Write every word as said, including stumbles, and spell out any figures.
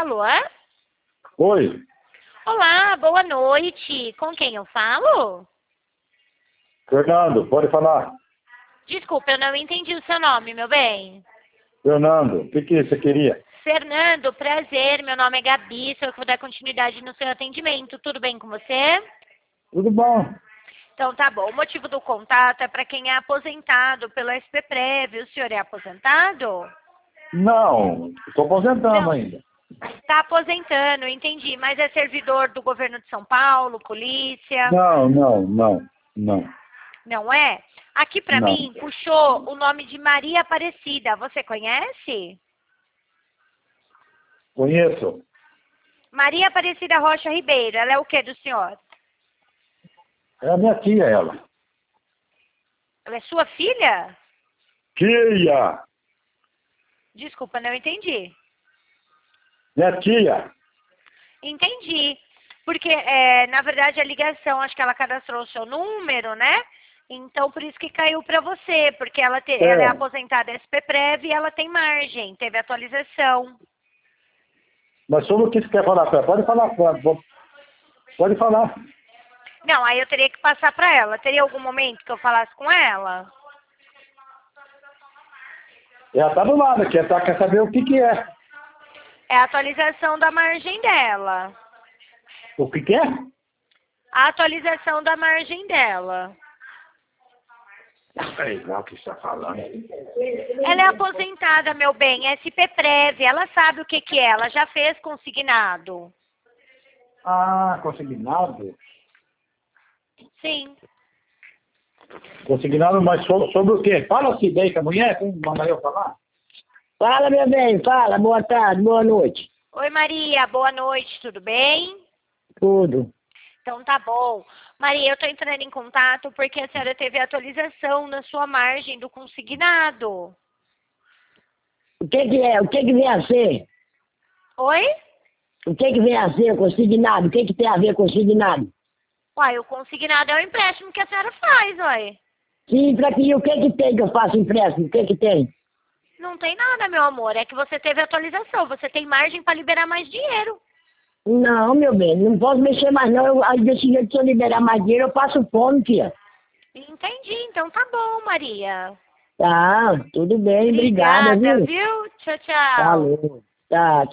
Alô? Oi, Olá, boa noite. Com quem eu falo? Fernando, pode falar. Desculpa, eu não entendi o seu nome, meu bem. Fernando, o que, que você queria? Fernando, prazer. Meu nome é Gabi. Sou eu que vou dar continuidade no seu atendimento. Tudo bem com você? Tudo bom? Então tá bom. O motivo do contato é para quem é aposentado pelo S P Prev. O senhor é aposentado? Não, estou aposentando Não. ainda. Está aposentando, entendi. Mas é servidor do governo de São Paulo, polícia? Não, não, não, não, Não é? Aqui para não. mim puxou o nome de Maria Aparecida. Você conhece? Conheço. Maria Aparecida Rocha Ribeiro. Ela é o que do senhor? É a minha tia, ela. Ela é sua filha? Tia! Desculpa, não entendi. Minha tia! Entendi. Porque, é, na verdade, a ligação, acho que ela cadastrou o seu número, né? Então, por isso que caiu para você, porque ela, te, É. ela é aposentada S P Prev e ela tem margem, teve atualização. Mas sobre o que você quer falar com ela? Pode falar com ela. Vou- Pode falar. Não, aí eu teria que passar para ela. Teria algum momento que eu falasse com ela? Ela tá do lado aqui, ela quer saber o que, que é. É a atualização da margem dela. O que, que é? A atualização da margem dela. Peraí, lá o que você está falando. Ela é aposentada, meu bem, S P Prev. Ela sabe o que, que é, ela já fez consignado. Ah, consignado? Sim. Consignado, mas sobre, sobre o quê? Fala assim daí com a mulher, como manda eu falar? Fala, meu bem, fala, boa tarde, boa noite. Oi, Maria, boa noite, tudo bem? Tudo. Então tá bom. Maria, eu tô entrando em contato porque a senhora teve atualização na sua margem do consignado. O que que é? O que que vem a ser? Oi? O que que vem a ser consignado? O que que tem a ver com consignado? Uai, o consignado é o empréstimo que a senhora faz, uai. Sim, pra que o que que tem que eu faço empréstimo? O que que tem? Não tem nada, meu amor. É que você teve atualização. Você tem margem para liberar mais dinheiro. Não, meu bem, não posso mexer mais não. Eu, aí desse jeito, se eu liberar mais dinheiro, eu passo fome, tia. Entendi. Então tá bom, Maria. Tá, tudo bem, obrigada, Obrigada, viu? viu? Tchau, tchau. Falou. Tá,